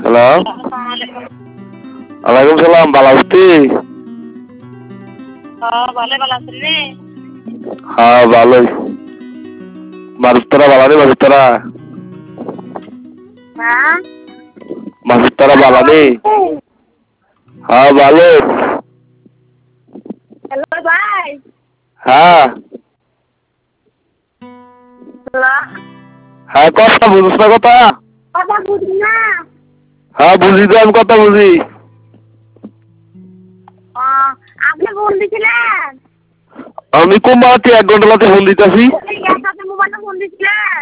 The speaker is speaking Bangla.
হ্যালো, ওয়ালাইকুম সালাম। ভালো আছিস? হ্যাঁ ভালোই। মাসুদ তারা ভালো নেই? মাসুদ তারা ভালো নেই? হ্যাঁ ভালো। হ্যালো ভাই। হ্যাঁ হ্যালো, হ্যাঁ, কথা বুঝিস না? কথা কথা বুঝি না। হ্যাঁ বুঝি তো, আমি কথা বুঝি। আপনি ফোন দিছিলেন? আমি কোন মারাতে 1 ঘন্টা লাতে ফোন দিতেছি। মোবাইলটা ফোন দিছিলেন?